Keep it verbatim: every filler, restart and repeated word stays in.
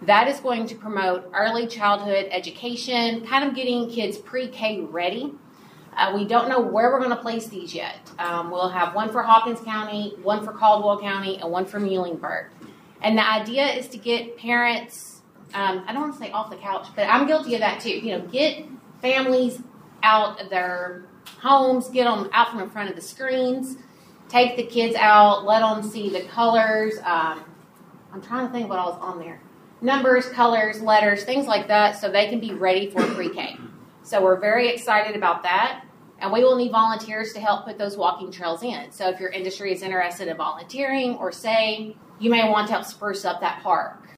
That is going to promote early childhood education, kind of getting kids pre-K ready. Uh, we don't know where we're going to place these yet. Um, we'll have one for Hawkins County, one for Caldwell County, and one for Muhlenberg. And the idea is to get parents, um, I don't want to say off the couch, but I'm guilty of that too. You know, get families out of their homes, get them out from in front of the screens, take the kids out, let them see the colors. Um, I'm trying to think what all is on there. Numbers, colors, letters, things like that, so they can be ready for pre-K. So we're very excited about that, and we will need volunteers to help put those walking trails in. So if your industry is interested in volunteering, or say you may want to help spruce up that park,